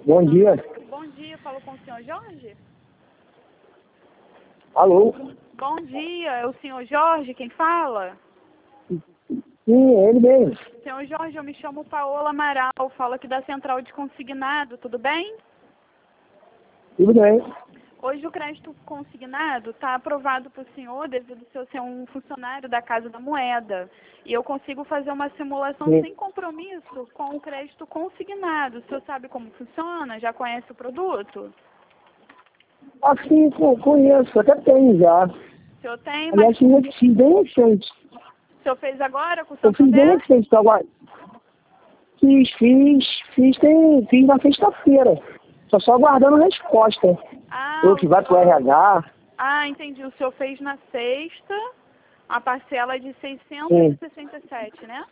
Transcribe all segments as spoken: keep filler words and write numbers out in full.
Bom dia. Bom dia, falo com o senhor Jorge? Alô? Bom dia, é o senhor Jorge quem fala? Sim, é ele mesmo. Senhor Jorge, eu me chamo Paola Amaral, falo aqui da Central de Consignado, tudo bem? Tudo bem. Hoje o crédito consignado está aprovado para o senhor devido ao senhor ser um funcionário da Casa da Moeda. E eu consigo fazer uma simulação Sim. sem compromisso com o crédito consignado. O senhor sabe como funciona? Já conhece o produto? Assim, co- conheço, até tenho já. O senhor tem, mas Aliás, fiz fiz bem recente. o senhor fez agora com o Eu fiz bem Santander? recente, tô agora. Fiz, fiz, fiz, tem, fiz na sexta-feira. Só só aguardando resposta. Ah, Eu que vai pro R H. ah, entendi. O senhor fez na sexta a parcela de seiscentos Sim. e sessenta e sete, né?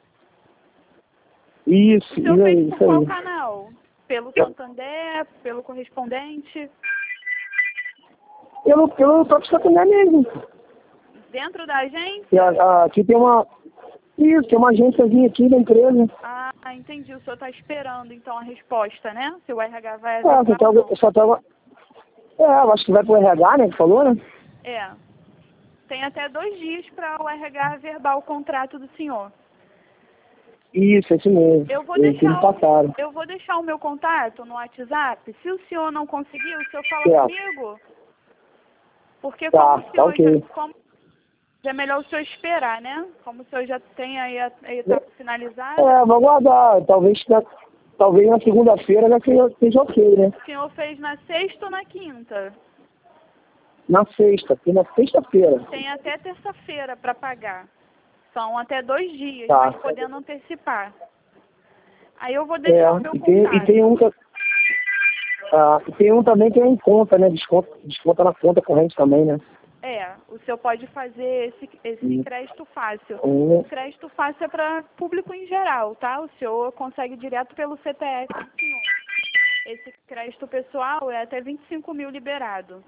Isso, O senhor isso aí, fez por isso qual aí. canal? Pelo Santander, pelo correspondente? Pelo, pelo próprio Santander mesmo. Dentro da E agência? a- a- aqui tem uma. Isso, tem uma agênciazinha aqui da empresa. Ah, entendi. O senhor está esperando, então, a resposta, né? Se o R H vai É, só averbar tá, ou não. só tá, é, eu acho que vai pro R H, né, que falou, né? É. Tem até dois dias para o R H averbar o contrato do senhor. Isso, esse mesmo. Eu vou Esse deixar eles o, passaram. eu vou deixar o meu contato no WhatsApp. Se o senhor não conseguir, o senhor fala Certo. comigo. Porque como Tá, o tá senhor já, ok. como, já é melhor o senhor esperar, né? Como o senhor já tem aí a, a etapa finalizada. É, vou aguardar. Talvez, na, talvez na segunda-feira já seja, seja ok, né? O senhor fez na sexta ou na quinta? Na sexta, porque na sexta-feira. Tem até terça-feira para pagar. São até dois dias, Tá. mas podendo antecipar. Aí eu vou deixar o meu É, e tem, e contato. tem um que- ah, e tem um também que é em conta, né? Desconta, desconta na conta corrente também, né? É, o senhor pode fazer esse, esse Hum. crédito fácil. Hum. O crédito fácil é para público em geral, tá? O senhor consegue direto pelo C P F do senhor. Esse crédito pessoal é até vinte e cinco mil liberado.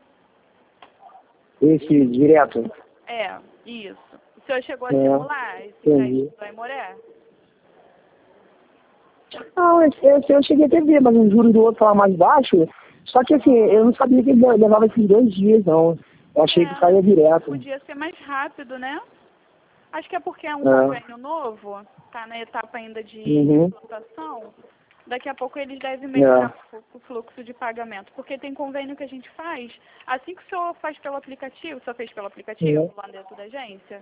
Esse direto. É, isso. O senhor chegou a É, simular esse entendi. crédito do Aimoré? Não, esse, esse eu cheguei até a ver, mas o juros do outro tava mais baixo. Só que assim, eu não sabia que ele levava esses dois dias, não. Eu achei que É, saía direto. podia ser mais rápido, né? Acho que é porque é um É. convênio novo, tá na etapa ainda de Uhum. implantação. Daqui a pouco eles devem É. melhorar o o fluxo de pagamento. Porque tem convênio que a gente faz, assim que o senhor faz pelo aplicativo, o senhor fez pelo aplicativo, Uhum. lá dentro da agência?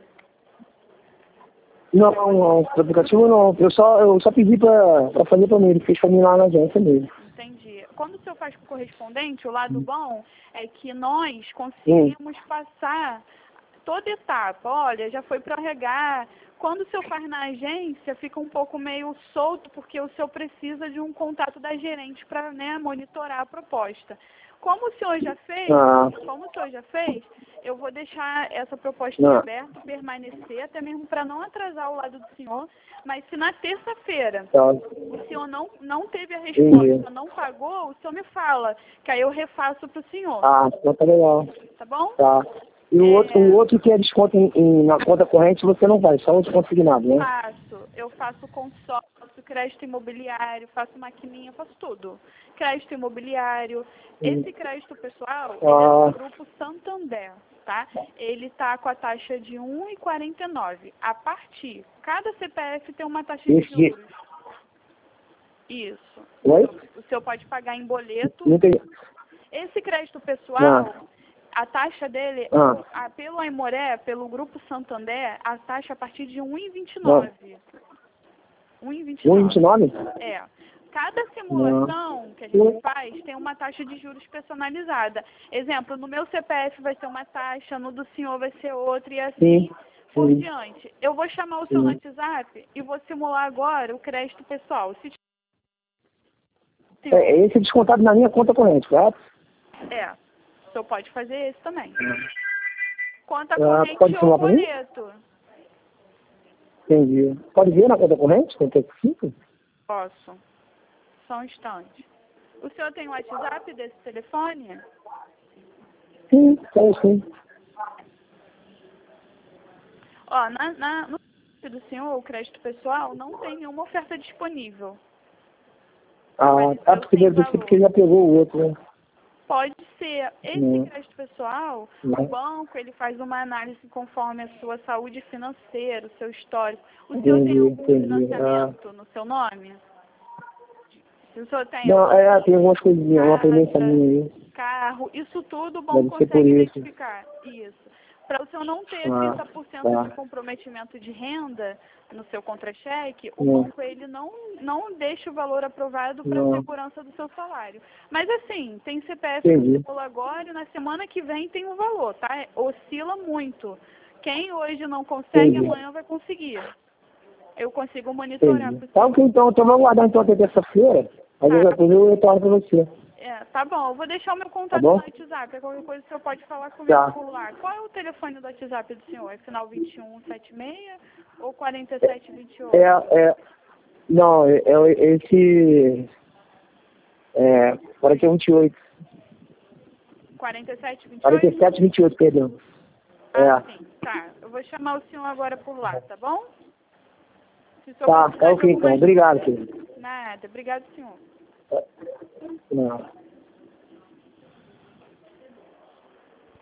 Não, não, pro aplicativo não. Eu só, eu só pedi pra, pra fazer pra mim, ele fez pra mim lá na agência mesmo. Entendi. Quando o senhor faz com o correspondente, o lado bom é que nós Hum. conseguimos passar toda etapa. Olha, já foi para o R H. Quando o senhor faz na agência, fica um pouco meio solto, porque o senhor precisa de um contato da gerente para, né, monitorar a proposta. Como o senhor já fez, Ah, como o senhor já fez, eu vou deixar essa proposta em não. aberto, permanecer, até mesmo para não atrasar o lado do senhor. Mas se na terça-feira Tá. o senhor não, não teve a resposta, não pagou, o senhor me fala, que aí eu refaço para o senhor, Ah, então tá legal. tá bom? Tá. E o É, outro, o outro que é desconto em, em- na conta corrente, você não vai, só os consignados, né? faço, eu faço consórcio, crédito imobiliário, faço maquininha, faço tudo. Crédito imobiliário. Esse crédito pessoal, ele é Ah, do grupo Santander, tá? Ele tá com a taxa de um vírgula quarenta e nove. A partir, cada C P F tem uma taxa de esse de... juros. Isso. Oi? O senhor pode pagar em boleto. Não entendi. Esse crédito pessoal, Ah, a taxa dele, ah, a, pelo Aimoré, pelo Grupo Santander, a taxa a partir de um vírgula vinte e não. nove. um vírgula vinte e um vírgula vinte e nove. nove? É. Cada Não. simulação que a gente faz tem uma taxa de juros personalizada. Exemplo, no meu C P F vai ser uma taxa, no do senhor vai ser outra e assim Sim. por Sim. diante. Eu vou chamar o seu no Sim. WhatsApp e vou simular agora o crédito pessoal. Se É, esse é descontado na minha conta corrente, correto? É, o senhor pode fazer esse também. Conta Ah, corrente pode ou falar pra mim? boleto? Entendi. Pode ver na conta corrente? Quanto é que fica? Posso. Só um instante. O senhor tem o WhatsApp desse telefone? Sim, tem sim. Ó, na, na, no site do senhor, o crédito pessoal, não tem nenhuma oferta disponível. Ah, tá, porque deve ser porque já pegou o outro, né? Pode ser. Esse Não. crédito pessoal, Não. o banco, ele faz uma análise conforme a sua saúde financeira, o seu histórico. O Entendi, senhor tem algum entendi. financiamento no seu nome? Se o senhor tem Não, algum é, tem algumas coisinhas, uma pendência minha aí. carro, isso tudo o banco Deve ser por consegue isso. identificar. Isso. Para o senhor não ter Ah, trinta por cento tá. de comprometimento de renda no seu contra-cheque, o Não. banco ele não, não deixa o valor aprovado para Não. segurança do seu salário. Mas assim, tem C P F Entendi. que pula agora e na semana que vem tem o valor, tá? Oscila muito. Quem hoje não consegue, Entendi. amanhã vai conseguir. Eu consigo monitorar Entendi. para o Tá senhor. ok, então, então vamos aguardar então até terça-feira. Aí Tá. depois eu retorno pra você. É, tá bom, eu vou deixar o meu contato bom? no WhatsApp, qualquer coisa o senhor pode falar comigo Tá. por lá. Qual é o telefone do WhatsApp do senhor? É final vinte e um setenta e seis ou quarenta e sete vinte e oito? É, é, não, é, é esse, é, quarenta e um, vinte e oito. quarenta e sete vinte e quarenta e oito? sete, vinte e oito, perdão. Ah, É, sim, tá. Eu vou chamar o senhor agora por lá, tá bom? Se o senhor tá, precisar tá de ok alguma então, ajuda. obrigado, querido. Nada, obrigado, senhor. Não.